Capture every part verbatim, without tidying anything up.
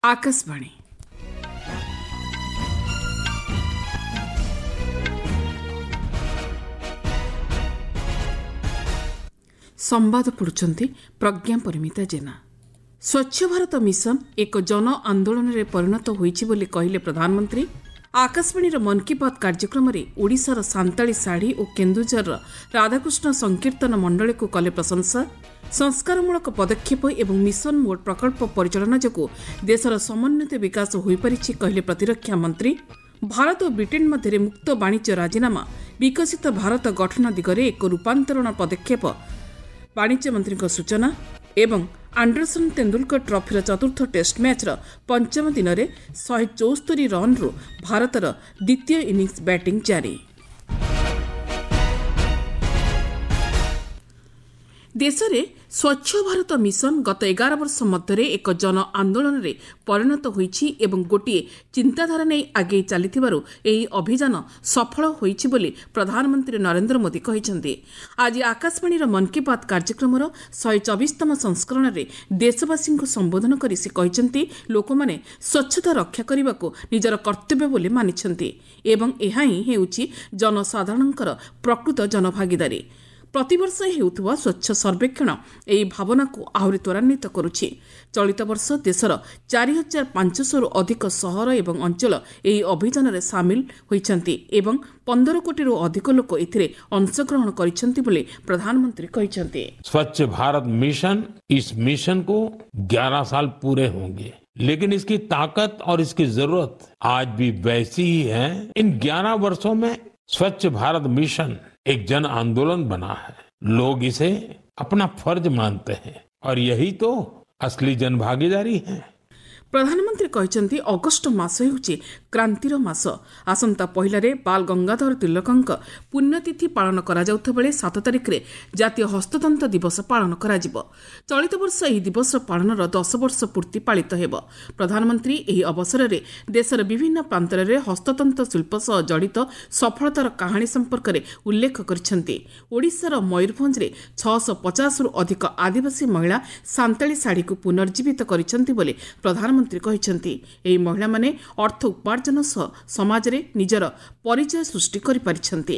आकाशवाणी संवाद पढ़ुंट प्रज्ञा परिमिता जेना। स्वच्छ भारत मिशन एक जन आंदोलन रे परिणत होईछि बोली कहले प्रधानमंत्री। आकाशवाणी मन की बात कार्यक्रम रे ओडिशार सांताली साड़ी और केन्दुझर राधाकृष्ण संकीर्तन मंडली को कले प्रशंसा। संस्कारमूलक पदक्षेप एवं मिशन मोड प्रकल्प परिचालना जोगु देशर समन्वित विकास हो पारिछि कहले प्रतिरक्षा मंत्री। भारत और ब्रिटेन मध्य मुक्त वाणिज्य राजीनामा विकसित भारत गठन दिगरे एक रूपांतरण पदक्षेप वाणिज्य मंत्री सूचना। एवं आंडरसन तेंदुलकर ट्रॉफीर चतुर्थ टेस्ट मैचर पंचम दिन में शहे चौस्तरी रन रु भारतर द्वितीय इनिंग्स बैटिंग जारी। देश में स्वच्छ भारत मिशन गत एगार वर्ष मध्य एक जन आंदोलन रे परिणत होईछि एवं गोटे चिंताधारा नहीं आगे चली अभियान सफल होईछि बोली प्रधानमंत्री नरेंद्र मोदी कहिसेंति। आज आकाशवाणी मन की बात कार्यक्रम शहे चौबीसतम संस्करण रे देशवासी को संबोधन करी से कहिसेंति लोक माने स्वच्छता रक्षा करने को निजर कर्तव्य बोली मानिछंति एवं एहा ही हेउछि जनसाधारणकर प्रकृत जनभागीदारी। प्रतिवर्ष हेउथुवा स्वच्छ सर्वेक्षण एही भावना को आहुरी त्वरान्वित करुछि। चलित वर्ष देशर चारि हजार पांचश रु अधिक सहर एवं अंचल एही अभियान रे सामिल होइछन्ति एवं पंद्रह कोटी रु अधिक लोक एथिरे अंशग्रहण करिछन्ति बोली प्रधानमंत्री कहिछन्ति। स्वच्छ भारत मिशन, इस मिशन को ग्यारह साल पूरे होंगे, लेकिन इसकी ताकत और इसकी जरूरत आज भी वैसी ही है। इन ग्यारह वर्षों में स्वच्छ भारत मिशन एक जन आंदोलन बना है। लोग इसे अपना फर्ज मानते हैं और यही तो असली जन भागीदारी है। प्रधानमंत्री कहते अगस्ट मास होउछि क्रांतिर मास। आसंता पहिलारे बाल गंगाधर तिलकंक पुण्यतिथि पालन करा जाउथा बेले सात तारिख रे जातीय हस्ततंत्र दिवस पालन करा जिवो। चलित वर्ष एही दिवस पालनर दस वर्ष पूर्ति पालित हेबो। प्रधानमंत्री एही अवसर रे देशर विभिन्न प्रांतर रे हस्ततंत्र शिल्प सह जड़ित सफलतार कहानी संपर्क रे उल्लेख करिसेंति। ओडिशार मयूरभंज रे छह सौ पचास रु अधिक आदिवासी महिला सांताली साड़ी को पुनर्जीवित करिसेंति बोली प्रधानमंत्री मंत्री कहिसेंति। एही महिला माने अर्थ उपार्जन सह समाज रे निजर परिचय सृष्टि करि परिछन्ति।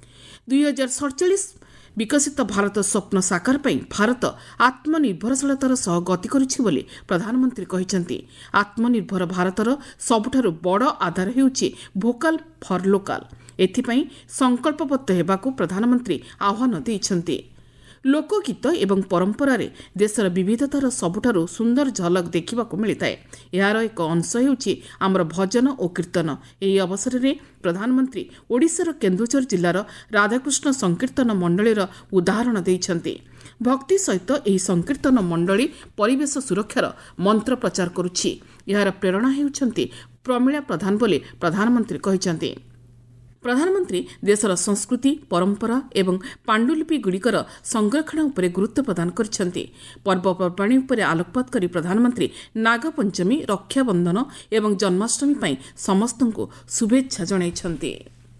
दुई हजार सड़चाश विकसित भारत स्वप्न साकार पई भारत आत्मनिर्भरशीलतार सह गति करुछि बोली प्रधानमंत्री कहिसेंति। आत्मनिर्भर भारतर सबुठारु बड़ आधार हेउछि भोकाल फॉर लोकाल। एथिपई संकल्पबद्ध हेबाकू प्रधानमंत्री आह्वान दैछन्ति। लोकगीत एवं परंपरा रे देशर विविधतार सबुठारु सुंदर झलक देखिबाकू मिलिताए। यार एक अंश हेउछि आमर भजन और कीर्तन। एही अवसर रे प्रधानमंत्री ओडिशार केन्दुझर जिल्लार राधाकृष्ण संकीर्तन मंडलीर उदाहरण दैछन्ति। भक्ति सहित एही संकीर्तन मंडली परिवेश सुरक्षार मंत्र प्रचार करुछि। यार प्रेरणा हेउछन्ति प्रमिला प्रधान बोली प्रधानमंत्री कहिसेंति। प्रधानमंत्री देशर संस्कृति परंपरा एवं पांडुलिपि गुड़िकर संरक्षण उपरे गुरुत्व प्रदान करिसेंति। पर्वपर्वाणी उपरे आलोकपात करी प्रधानमंत्री नागपंचमी, रक्षाबंधन एवं जन्माष्टमी पई समस्तंको शुभेच्छा जणाइछन्ति।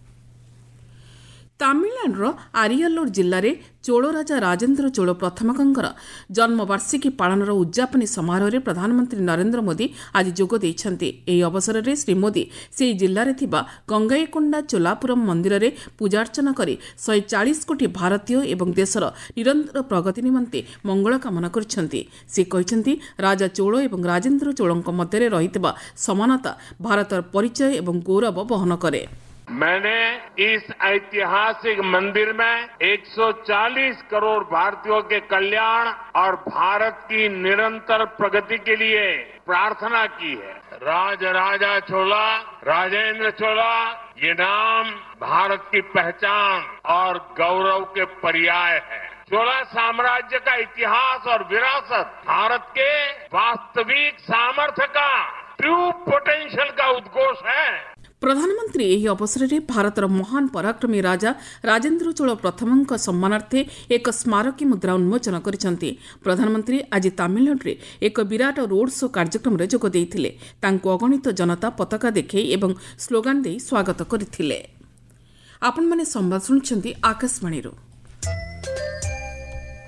तामिलनाडुर आरियालोर जिल्ला रे चोल राजा राजेन्द्र चोल प्रथमकर जन्मवार्षिकी पालनर उद्यापनी समारोह रे प्रधानमंत्री नरेंद्र मोदी आज जोग दैछन्ति। एही अवसर रे श्री मोदी सेही जिल्ला रे थिबा गंगाईकोंडा चोलापुरम मंदिर रे पूजार्चना करी शहे चालीस कोटी भारतीय एवं देशर निरंतर प्रगति निमंते मंगल कामना करिसेंति। से कहिसेंति राजा चोल एवं राजेन्द्र चोलଙ୍କ ମଧ୍ୟରେ ରହିଥିବା समानता भारतर परिचय एवं गौरव वहन करे। मैंने इस ऐतिहासिक मंदिर में एक सौ चालीस करोड़ भारतीयों के कल्याण और भारत की निरंतर प्रगति के लिए प्रार्थना की है। राज राजा चोला, राजेंद्र चोला, ये नाम भारत की पहचान और गौरव के पर्याय है। चोला साम्राज्य का इतिहास और विरासत भारत के वास्तविक सामर्थ्य का, ट्रू पोटेंशियल का उद्घोष है। प्रधानमंत्री एही अवसर में भारतर महान पराक्रमी राजा राजेन्द्र चोल प्रथमଙ୍କ सम्मानार्थे एक स्मारकी मुद्रा उन्मोचन करिसेंति। प्रधानमंत्री आज तामिलनाडु एक विराट रोड शो कार्यक्रम रे जोग देइथिले। तांको अगणित जनता पताका देखै एवं स्लोगान दे स्वागत करथिले। आपण माने संवाद सुनछन्ति आकाशवाणी रो।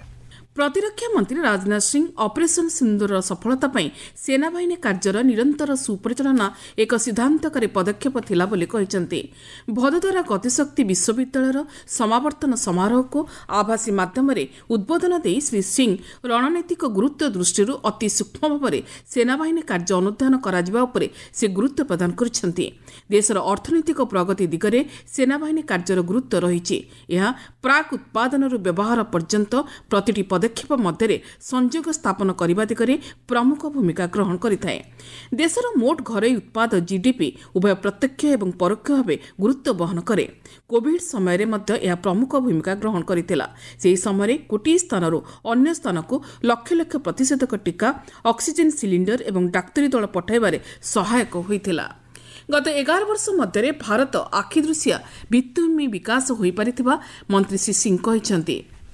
ପ୍ରତିରକ୍ଷା ମନ୍ତ୍ରୀ ରାଜନାଥ ସିଂ ଅପରେସନ ସିନ୍ଦୁରର ସଫଳତା ପାଇଁ ସେନାବାହିନୀ କାର୍ଯ୍ୟର ନିରନ୍ତର ସୁପରିଚାଳନା ଏକ ସିଦ୍ଧାନ୍ତକାରୀ ପଦକ୍ଷେପ ଥିଲା ବୋଲି କହିଛନ୍ତି। ଭଦୋଦରା ଗତିଶକ୍ତି ବିଶ୍ୱବିଦ୍ୟାଳୟର ସମାବର୍ତ୍ତନ ସମାରୋହକୁ ଆଭାସୀ ମାଧ୍ୟମରେ ଉଦ୍ବୋଧନ ଦେଇ ଶ୍ରୀ ସିଂ ରଣନୈତିକ ଗୁରୁତ୍ୱ ଦୃଷ୍ଟିରୁ ଅତି ସୂକ୍ଷ୍ମ ଭାବରେ ସେନାବାହିନୀ କାର୍ଯ୍ୟ ଅନୁଧ୍ୟାନ କରାଯିବା ଉପରେ ସେ ଗୁରୁତ୍ୱ ପ୍ରଦାନ କରିଛନ୍ତି। ଦେଶର ଅର୍ଥନୈତିକ ପ୍ରଗତି ଦିଗରେ ସେନାବାହିନୀ କାର୍ଯ୍ୟର ଗୁରୁତ୍ୱ ରହିଛି। ଏହା ପ୍ରାକ୍ ଉତ୍ପାଦନରୁ ବ୍ୟବହାର ପର୍ଯ୍ୟନ୍ତ ପ୍ରତିଟି ପଦକ୍ଷେପ ମଧ୍ୟରେ ସଂଯୋଗ ସ୍ଥାପନ କରିବା ଦିଗରେ ପ୍ରମୁଖ ଭୂମିକା ଗ୍ରହଣ କରିଥାଏ। ଦେଶର ମୋଟ ଘରୋଇ ଉତ୍ପାଦ ଜିଡିପି ଉଭୟ ପ୍ରତ୍ୟକ୍ଷ ଏବଂ ପରୋକ୍ଷ ଭାବେ ଗୁରୁତ୍ୱ ବହନ କରେ। କୋଭିଡ୍ ସମୟରେ ମଧ୍ୟ ଏହା ପ୍ରମୁଖ ଭୂମିକା ଗ୍ରହଣ କରିଥିଲା। ସେହି ସମୟରେ ଗୋଟିଏ ସ୍ଥାନରୁ ଅନ୍ୟ ସ୍ଥାନକୁ ଲକ୍ଷ ଲକ୍ଷ ପ୍ରତିଷେଧକ ଟିକା, ଅକ୍ସିଜେନ୍ ସିଲିଣ୍ଡର ଏବଂ ଡାକ୍ତରୀ ଦଳ ପଠାଇବାରେ ସହାୟକ ହୋଇଥିଲା। ଗତ ଏଗାର ବର୍ଷ ମଧ୍ୟରେ ଭାରତ ଆଖିଦୃଶିଆ ଭିତ୍ତିଭୂମି ବିକାଶ ହୋଇପାରିଥିବା ମନ୍ତ୍ରୀ ଶ୍ରୀ ସିଂ କହିଛନ୍ତି।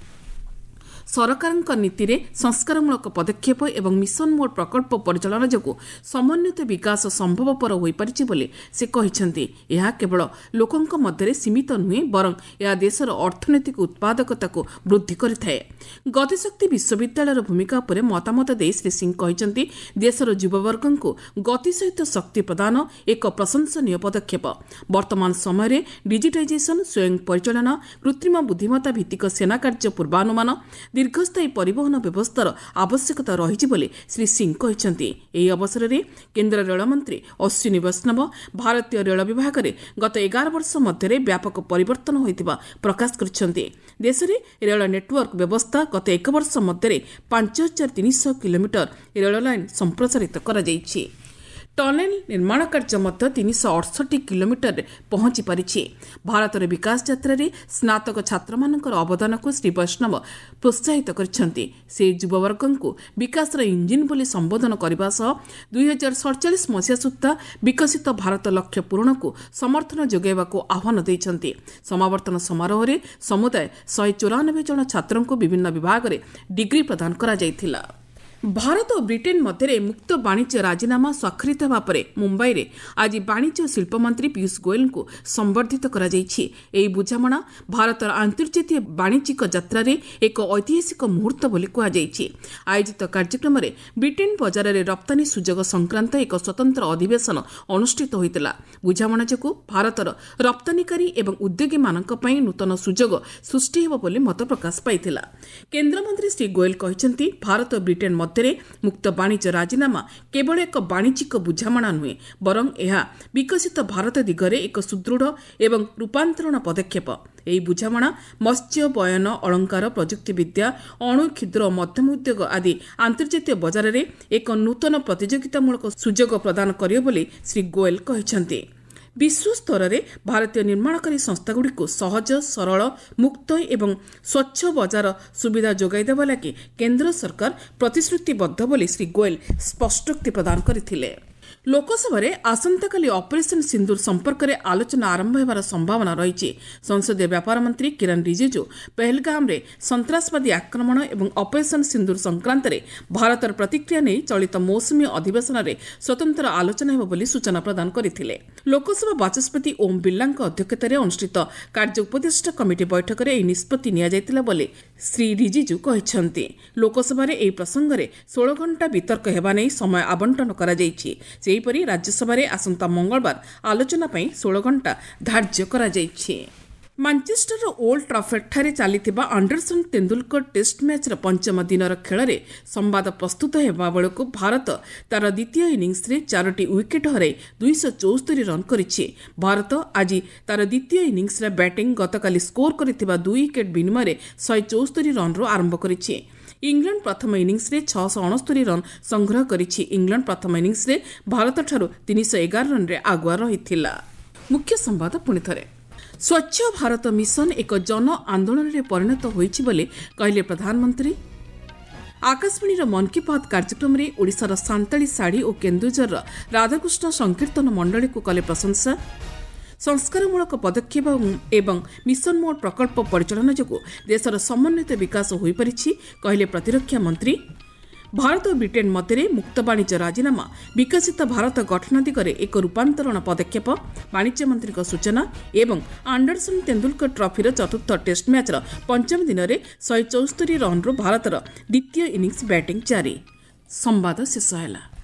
ସରକାରଙ୍କ ନୀତିରେ ସଂସ୍କାରମୂଳକ ପଦକ୍ଷେପ ଏବଂ ମିଶନ ମୋଡ୍ ପ୍ରକଳ୍ପ ପରିଚାଳନା ଯୋଗୁଁ ସମନ୍ୱିତ ବିକାଶ ସମ୍ଭବପର ହୋଇପାରିଛି ବୋଲି ସେ କହିଛନ୍ତି। ଏହା କେବଳ ଲୋକଙ୍କ ମଧ୍ୟରେ ସୀମିତ ନୁହେଁ, ବରଂ ଏହା ଦେଶର ଅର୍ଥନୈତିକ ଉତ୍ପାଦକତାକୁ ବୃଦ୍ଧି କରିଥାଏ। ଗତିଶକ୍ତି ବିଶ୍ୱବିଦ୍ୟାଳୟର ଭୂମିକା ଉପରେ ମତାମତ ଦେଇ ଶ୍ରୀ ସିଂ କହିଛନ୍ତି, ଦେଶର ଯୁବବର୍ଗଙ୍କୁ ଗତି ସହିତ ଶକ୍ତି ପ୍ରଦାନ ଏକ ପ୍ରଶଂସନୀୟ ପଦକ୍ଷେପ। ବର୍ତ୍ତମାନ ସମୟରେ ଡିଜିଟାଇଜେସନ୍, ସ୍ୱୟଂ ପରିଚାଳନା, କୃତ୍ରିମ ବୁଦ୍ଧିମତ୍ତା ଭିତ୍ତିକ ସେନା କାର୍ଯ୍ୟ ପୂର୍ବାନୁମାନ, ଦୀର୍ଘସ୍ଥାୟୀ ପରିବହନ ବ୍ୟବସ୍ଥାର ଆବଶ୍ୟକତା ରହିଛି ବୋଲି ଶ୍ରୀ ସିଂ କହିଛନ୍ତି। ଏହି ଅବସରରେ କେନ୍ଦ୍ର ରେଳମନ୍ତ୍ରୀ ଅଶ୍ୱିନୀ ବୈଷ୍ଣବ ଭାରତୀୟ ରେଳ ବିଭାଗରେ ଗତ ଏଗାର ବର୍ଷ ମଧ୍ୟରେ ବ୍ୟାପକ ପରିବର୍ତ୍ତନ ହୋଇଥିବା ପ୍ରକାଶ କରିଛନ୍ତି। ଦେଶରେ ରେଳ ନେଟୱାର୍କ ବ୍ୟବସ୍ଥା ଗତ ଏକ ବର୍ଷ ମଧ୍ୟରେ ପାଞ୍ଚ ହଜାର ତିନିଶହ କିଲୋମିଟର ରେଳ ଲାଇନ୍ ସମ୍ପ୍ରସାରିତ କରାଯାଇଛି। ଟନେଲ ନିର୍ମାଣ କାର୍ଯ୍ୟ ମଧ୍ୟ ତିନିଶହ ଅଠଷଠି କିଲୋମିଟରରେ ପହଞ୍ଚି ପାରିଛି। ଭାରତର ବିକାଶ ଯାତ୍ରାରେ ସ୍ନାତକ ଛାତ୍ରମାନଙ୍କର ଅବଦାନକୁ ଶ୍ରୀ ବୈଷ୍ଣବ ପ୍ରୋତ୍ସାହିତ କରିଛନ୍ତି। ସେ ଯୁବବର୍ଗଙ୍କୁ ବିକାଶର ଇଞ୍ଜିନ୍ ବୋଲି ସମ୍ବୋଧନ କରିବା ସହ ଦୁଇ ହଜାର ସଡ଼ଚାଳିଶ ମସିହା ସୁଦ୍ଧା ବିକଶିତ ଭାରତ ଲକ୍ଷ୍ୟ ପୂରଣକୁ ସମର୍ଥନ ଯୋଗାଇବାକୁ ଆହ୍ୱାନ ଦେଇଛନ୍ତି। ସମାବର୍ତ୍ତନ ସମାରୋହରେ ସମୁଦାୟ ଶହେ ଚଉରାନବେ ଜଣ ଛାତ୍ରଙ୍କୁ ବିଭିନ୍ନ ବିଭାଗରେ ଡିଗ୍ରୀ ପ୍ରଦାନ କରାଯାଇଥିଲା। ଭାରତ ଓ ବ୍ରିଟେନ୍ ମଧ୍ୟରେ ମୁକ୍ତ ବାଣିଜ୍ୟ ରାଜିନାମା ସ୍ୱାକ୍ଷରିତ ହେବା ପରେ ମୁମ୍ବାଇରେ ଆଜି ବାଣିଜ୍ୟ ଓ ଶିଳ୍ପ ମନ୍ତ୍ରୀ ପୀୟୁଷ ଗୋୟଲଙ୍କୁ ସମ୍ବର୍ଦ୍ଧିତ କରାଯାଇଛି। ଏହି ବୁଝାମଣା ଭାରତର ଆନ୍ତର୍ଜାତୀୟ ବାଣିଜ୍ୟିକ ଯାତ୍ରାରେ ଏକ ଐତିହାସିକ ମୁହୂର୍ତ୍ତ ବୋଲି କୁହାଯାଇଛି। ଆୟୋଜିତ କାର୍ଯ୍ୟକ୍ରମରେ ବ୍ରିଟେନ୍ ବଜାରରେ ରପ୍ତାନୀ ସୁଯୋଗ ସଂକ୍ରାନ୍ତ ଏକ ସ୍ୱତନ୍ତ୍ର ଅଧିବେଶନ ଅନୁଷ୍ଠିତ ହୋଇଥିଲା। ବୁଝାମଣା ଯୋଗୁଁ ଭାରତର ରପ୍ତାନୀକାରୀ ଏବଂ ଉଦ୍ୟୋଗୀମାନଙ୍କ ପାଇଁ ନୂତନ ସୁଯୋଗ ସୃଷ୍ଟି ହେବ ବୋଲି ମତ ପ୍ରକାଶ ପାଇଥିଲା। କେନ୍ଦ୍ରମନ୍ତ୍ରୀ ଶ୍ରୀ ଗୋୟଲ କହିଛନ୍ତି, ଭାରତ ଓ ବ୍ରିଟେନ୍ ମଧ୍ୟରେ ମୁକ୍ତ ବାଣିଜ୍ୟ ରାଜିନାମା କେବଳ ଏକ ବାଣିଜ୍ୟିକ ବୁଝାମଣା ନୁହେଁ, ବରଂ ଏହା ବିକଶିତ ଭାରତ ଦିଗରେ ଏକ ସୁଦୃଢ଼ ଏବଂ ରୂପାନ୍ତରଣ ପଦକ୍ଷେପ। ଏହି ବୁଝାମଣା ମତ୍ସ୍ୟ, ବୟନ, ଅଳଙ୍କାର, ପ୍ରଯୁକ୍ତିବିଦ୍ୟା, ଅଣୁ, କ୍ଷୁଦ୍ର ଓ ମଧ୍ୟମ ଉଦ୍ୟୋଗ ଆଦି ଆନ୍ତର୍ଜାତୀୟ ବଜାରରେ ଏକ ନୂତନ ପ୍ରତିଯୋଗିତାମୂଳକ ସୁଯୋଗ ପ୍ରଦାନ କରିବ ବୋଲି ଶ୍ରୀ ଗୋୟଲ କହିଛନ୍ତି। ବିଶ୍ୱସ୍ତରରେ ଭାରତୀୟ ନିର୍ମାଣକାରୀ ସଂସ୍ଥାଗୁଡ଼ିକୁ ସହଜ, ସରଳ, ମୁକ୍ତ ଏବଂ ସ୍ୱଚ୍ଛ ବଜାର ସୁବିଧା ଯୋଗାଇଦେବା ଲାଗି କେନ୍ଦ୍ର ସରକାର ପ୍ରତିଶ୍ରୁତିବଦ୍ଧ ବୋଲି ଶ୍ରୀ ଗୋୟଲ ସ୍ପଷ୍ଟୋକ୍ତି ପ୍ରଦାନ କରିଥିଲେ। ଲୋକସଭାରେ ଆସନ୍ତାକାଲି ଅପରେସନ ସିନ୍ଦୁର ସମ୍ପର୍କରେ ଆଲୋଚନା ଆରମ୍ଭ ହେବାର ସମ୍ଭାବନା ରହିଛି। ସଂସଦୀୟ ବ୍ୟାପାର ମନ୍ତ୍ରୀ କିରଣ ରିଜିଜୁ ପହଲଗାମରେ ସନ୍ତାସବାଦୀ ଆକ୍ରମଣ ଏବଂ ଅପରେସନ ସିନ୍ଦୁର ସଂକ୍ରାନ୍ତରେ ଭାରତର ପ୍ରତିକ୍ରିୟା ନେଇ ଚଳିତ ମୌସୁମୀ ଅଧିବେଶନରେ ସ୍ୱତନ୍ତ୍ର ଆଲୋଚନା ହେବ ବୋଲି ସୂଚନା ପ୍ରଦାନ କରିଥିଲେ। ଲୋକସଭା ବାଚସ୍ପତି ଓମ୍ ବିର୍ଲାଙ୍କ ଅଧ୍ୟକ୍ଷତାରେ ଅନୁଷ୍ଠିତ କାର୍ଯ୍ୟ ଉପଦେଷ୍ଟା କମିଟି ବୈଠକରେ ଏହି ନିଷ୍ପତ୍ତି ନିଆଯାଇଥିଲା ବୋଲି ଶ୍ରୀ ରିଜିଜୁ କହିଛନ୍ତି। ଲୋକସଭାରେ ଏହି ପ୍ରସଙ୍ଗରେ ଷୋହଳ ଘଣ୍ଟା ବିତର୍କ ହେବା ନେଇ ସମୟ ଆବଣ୍ଟନ କରାଯାଇଛି। ସେହିପରି ରାଜ୍ୟସଭାରେ ଆସନ୍ତା ମଙ୍ଗଳବାର ଆଲୋଚନା ପାଇଁ ଷୋହଳ ଘଣ୍ଟା ଧାର୍ଯ୍ୟ କରାଯାଇଛି। ମାଞ୍ଚେଷ୍ଟରର ଓଲ୍ଡ ଟ୍ରାଫୋର୍ଡଠାରେ ଚାଲିଥିବା ଆଣ୍ଡରସନ୍ ତେନ୍ଦୁଲକର ଟେଷ୍ଟ ମ୍ୟାଚ୍ର ପଞ୍ଚମ ଦିନର ଖେଳରେ ସମ୍ବାଦ ପ୍ରସ୍ତୁତ ହେବା ବେଳକୁ ଭାରତ ତାର ଦ୍ୱିତୀୟ ଇନିଂସରେ ଚାରୋଟି ୱିକେଟ୍ ହରାଇ ଦୁଇଶହ ଚଉସ୍ତରୀ ରନ୍ କରିଛି। ଭାରତ ଆଜି ତାର ଦ୍ୱିତୀୟ ଇନିଂସରେ ବ୍ୟାଟିଂ ଗତକାଲି ସ୍କୋର କରିଥିବା ଦୁଇ ୱିକେଟ୍ ବିନିମୟରେ ଶହେ ଚଉସ୍ତରୀ ରନ୍ରୁ ଆରମ୍ଭ କରିଛି। ଇଂଲଣ୍ଡ ପ୍ରଥମ ଇନିଂସରେ ଛଅଶହ ଅଣସ୍ତରୀ ରନ୍ ସଂଗ୍ରହ କରିଛି। ଇଂଲଣ୍ଡ ପ୍ରଥମ ଇନିଂସରେ ଭାରତଠାରୁ ତିନିଶହ ଏଗାର ରନ୍ରେ ଆଗୁଆ ରହିଥିଲା। ମୁଖ୍ୟ ସମ୍ବାଦ ପୁଣିଥରେ। ସ୍ୱଚ୍ଛ ଭାରତ ମିଶନ ଏକ ଜନ ଆନ୍ଦୋଳନରେ ପରିଣତ ହୋଇଛି ବୋଲି କହିଲେ ପ୍ରଧାନମନ୍ତ୍ରୀ। ଆକାଶବାଣୀର ମନ୍ କି ବାତ୍ କାର୍ଯ୍ୟକ୍ରମରେ ଓଡ଼ିଶାର ସାନ୍ତାଳୀ ଶାଢ଼ୀ ଓ କେନ୍ଦୁଝରର ରାଧାକୃଷ୍ଣ ସଂକୀର୍ତ୍ତନ ମଣ୍ଡଳୀକୁ କଲେ ପ୍ରଶଂସା। ସଂସ୍କାରମୂଳକ ପଦକ୍ଷେପ ଏବଂ ମିଶନ ମୋଡ୍ ପ୍ରକଳ୍ପ ପରିଚାଳନା ଯୋଗୁଁ ଦେଶର ସମନ୍ୱିତ ବିକାଶ ହୋଇପାରିଛି କହିଲେ ପ୍ରତିରକ୍ଷା ମନ୍ତ୍ରୀ। ଭାରତ ଓ ବ୍ରିଟେନ୍ ମଧ୍ୟରେ ମୁକ୍ତ ବାଣିଜ୍ୟ ରାଜିନାମା ବିକଶିତ ଭାରତ ଗଠନ ଦିଗରେ ଏକ ରୂପାନ୍ତରଣ ପଦକ୍ଷେପ, ବାଣିଜ୍ୟ ମନ୍ତ୍ରୀଙ୍କ ସୂଚନା ଏବଂ ଆଣ୍ଡରସନ୍ ତେନ୍ଦୁଲକର ଟ୍ରଫିର ଚତୁର୍ଥ ଟେଷ୍ଟ ମ୍ୟାଚ୍ର ପଞ୍ଚମ ଦିନରେ ଶହେ ଚଉସ୍ତରୀ ରନ୍ରୁ ଭାରତର ଦ୍ୱିତୀୟ ଇନିଂସ ବ୍ୟାଟିଂ ଜାରି। ସମ୍ବାଦ ଶେଷ ହେଲା।